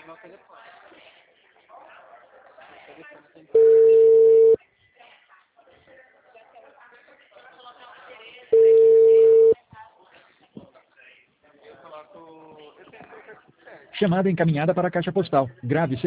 Chamada encaminhada para a caixa postal. Grave seu